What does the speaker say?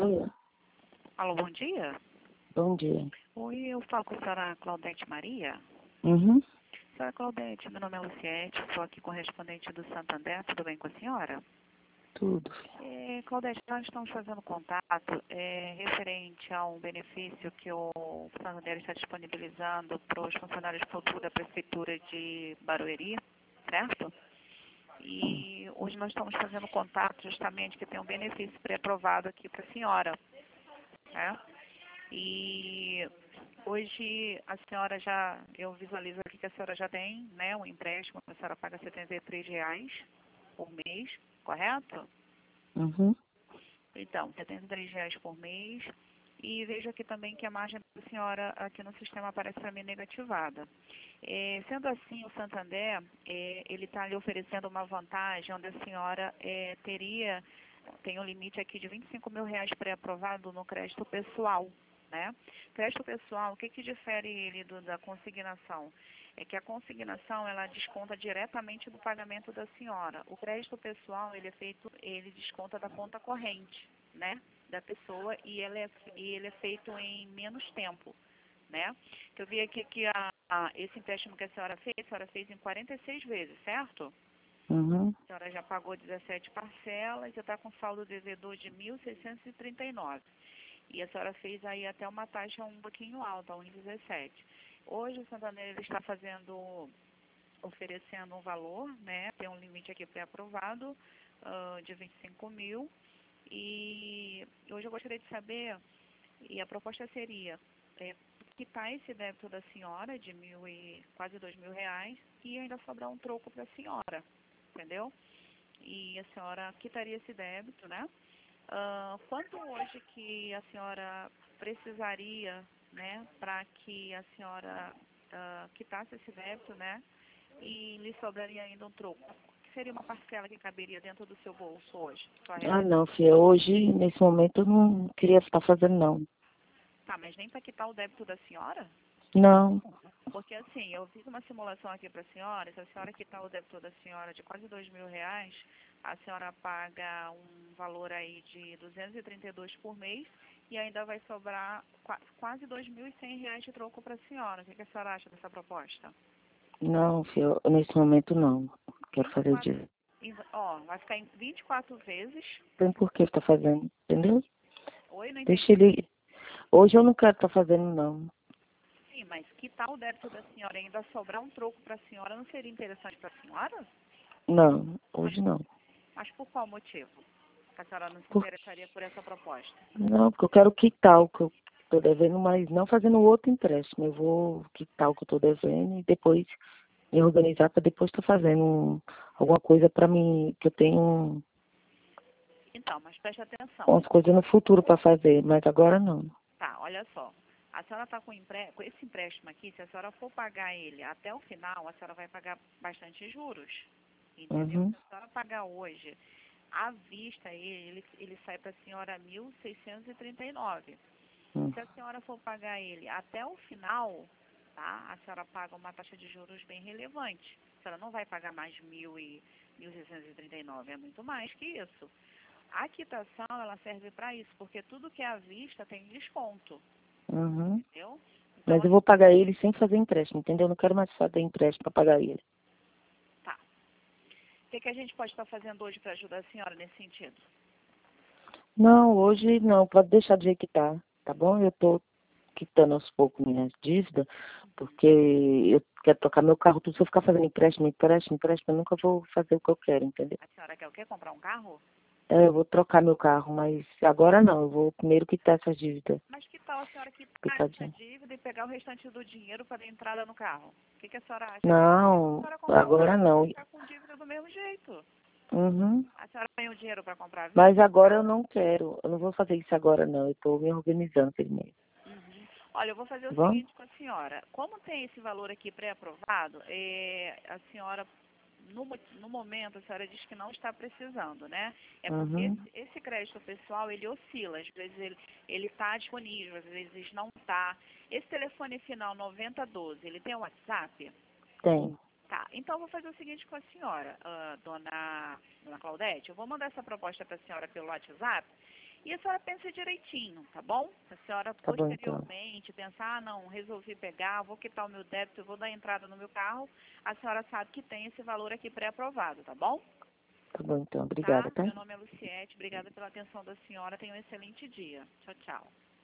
dia. Alô, bom dia. Bom dia. Oi, eu falo com a senhora Claudete Maria. Uhum. Senhora Claudete, meu nome é Luciete, sou aqui correspondente do Santander, tudo bem com a senhora? Tudo. Claudete, nós estamos fazendo contato referente a um benefício que o Santander está disponibilizando para os funcionários públicos da Prefeitura de Barueri, certo? E hoje nós estamos fazendo contato justamente que tem um benefício pré-aprovado aqui para a senhora, né? E hoje a senhora já, eu visualizo aqui que a senhora já tem, né, um empréstimo, a senhora paga R$ 73 por mês, correto? Uhum. Então, R$ 73 por mês. E vejo aqui também que a margem da senhora aqui no sistema aparece para mim negativada. Sendo assim, o Santander, ele está lhe oferecendo uma vantagem onde a senhora tem um limite aqui de R$ 25.000 pré-aprovado no crédito pessoal, né? Crédito pessoal, o que difere ele da consignação? É que a consignação, ela desconta diretamente do pagamento da senhora. O crédito pessoal, ele desconta da conta corrente, né, da pessoa, e ele é feito em menos tempo, né? Eu vi aqui que esse empréstimo que a senhora fez em 46 vezes, certo? Uhum. A senhora já pagou 17 parcelas e está com saldo devedor de 1.639. E a senhora fez aí até uma taxa um pouquinho alta, 1,17. Hoje o Santander ele está oferecendo um valor, né? Tem um limite aqui pré-aprovado de 25 mil. E hoje eu gostaria de saber, e a proposta seria quitar esse débito da senhora de quase R$ 2.000 e ainda sobrar um troco para a senhora, entendeu? E a senhora quitaria esse débito, né? Quanto hoje que a senhora precisaria, né, para que a senhora quitasse esse débito, né, e lhe sobraria ainda um troco? Que seria uma parcela que caberia dentro do seu bolso hoje? Ah, não, filha. Hoje, nesse momento, eu não queria estar fazendo, não. Tá, mas nem para quitar o débito da senhora? Não. Porque assim, eu fiz uma simulação aqui para a senhora, se a senhora quitar o débito da senhora de quase R$ 2.000, a senhora paga um valor aí de 232 por mês e ainda vai sobrar quase R$ 2.100 de troco para a senhora. O que a senhora acha dessa proposta? Não, filha. Nesse momento, não. Quero fazer 24, disso. vai ficar em 24 vezes. Tem por que estar fazendo, entendeu? Oi, não Deixa entendi. ele... Hoje eu não quero estar fazendo, não. Sim, mas quitar o débito da senhora e ainda sobrar um troco para a senhora não seria interessante para a senhora? Não, Mas, hoje não. mas por qual motivo? Que a senhora não se Por... interessaria por essa proposta? Não, porque eu quero quitar o que eu estou devendo, mas não fazendo outro empréstimo. Eu vou quitar o que eu estou devendo e depois me organizar para depois estar fazendo alguma coisa para mim, que eu tenho Então, mas preste atenção. umas coisas no futuro para fazer, mas agora não. Tá, olha só. A senhora está com esse empréstimo aqui, se a senhora for pagar ele até o final, a senhora vai pagar bastante juros. Entendeu? Uhum. Se a senhora pagar hoje, à vista, ele sai para a senhora 1.639. Uhum. Se a senhora for pagar ele até o final, tá? A senhora paga uma taxa de juros bem relevante. A senhora não vai pagar mais 1.639, é muito mais que isso. A quitação, ela serve para isso, porque tudo que é à vista tem desconto, Uhum. entendeu? Então, Mas eu vou pagar ele sem fazer empréstimo, entendeu? Eu não quero mais fazer empréstimo para pagar ele. tá. O que a gente pode estar fazendo hoje para ajudar a senhora nesse sentido? Não, hoje não, pode deixar do jeito que tá bom? Eu tô quitando aos poucos minhas dívidas, porque eu quero trocar meu carro, tudo. Se eu ficar fazendo empréstimo, eu nunca vou fazer o que eu quero, entendeu? A senhora quer o quê? Comprar um carro? Eu vou trocar meu carro, mas agora não, eu vou primeiro quitar essas dívidas. Mas que tal a senhora quitar essa Quitadinho. dívida e pegar o restante do dinheiro para dar entrada no carro? O que a senhora acha? A Não, senhora comprar um agora carro e não. ficar com dívida do mesmo jeito. Uhum. A senhora tem o dinheiro para comprar à Mas vista? agora eu não quero. Eu não vou fazer isso agora, não. Eu estou me organizando primeiro. Uhum. Olha, eu vou fazer Tá o bom? seguinte com a senhora. Como tem esse valor aqui pré-aprovado, a senhora, no momento, a senhora diz que não está precisando, né? É porque Uhum. esse crédito pessoal, ele oscila. Às vezes ele está disponível, às vezes não está. Esse telefone final 9012, ele tem um WhatsApp? Tem. Tá, então eu vou fazer o seguinte com a senhora, dona Claudete. Eu vou mandar essa proposta para a senhora pelo WhatsApp. E a senhora pensa direitinho, tá bom? A senhora Tá bom, então. posteriormente pensar, ah, não, resolvi pegar, vou quitar o meu débito, eu vou dar entrada no meu carro, a senhora sabe que tem esse valor aqui pré-aprovado, tá bom? Tá bom, então. Obrigada, Tá? tá? Meu nome é Luciete, obrigada pela atenção da senhora, tenha um excelente dia. Tchau, tchau.